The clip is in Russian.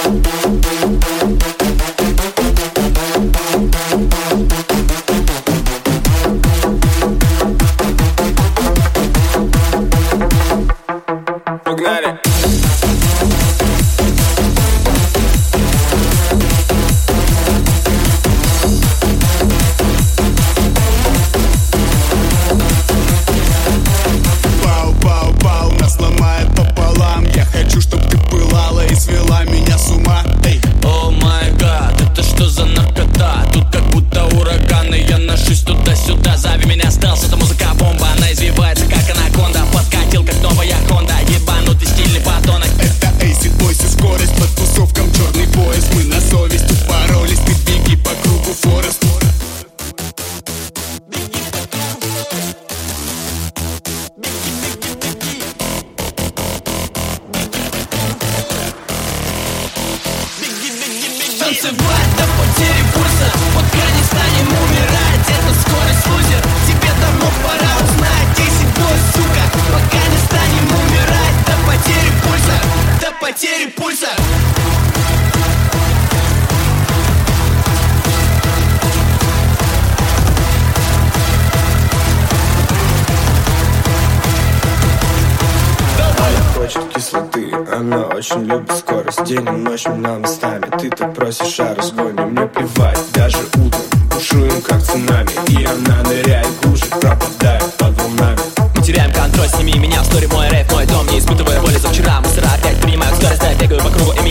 Погнали! Пау-пау-пау, нас ломает пополам. Я хочу, чтоб ты пылала и свела меня с ума. Эй! О май гад, это что за наркота? Тут как будто ураганы, я ношусь туда-сюда. Зови меня стелс, это музыка-бомба. Она извивается, как анаконда. Подкатил, как новая Хонда. Ебанутый стильный подонок. Это Эйсид Бойс и скорость по тусовкам черный пояс. Мы на совесть упоролись, ты беги по кругу Форест. Танцевать до потери пульса, пока не станем умирать. Это скорость, лузер, тебе давно пора узнать. 10 бой, сука, пока не станем умирать. До потери пульса, до потери пульса. Хочет кислоты, она очень любит скорость. День и ночь нам местами, ты-то просишь о разгоне. Мне плевать, даже утром бушуем как цунами. И она ныряет глубже, пропадает под волнами. Мы теряем контроль, сними меня в стори, мой рэп, мой дом. Не испытывая боли за вчера, мусора опять принимают скорость, да, бегаю по кругу.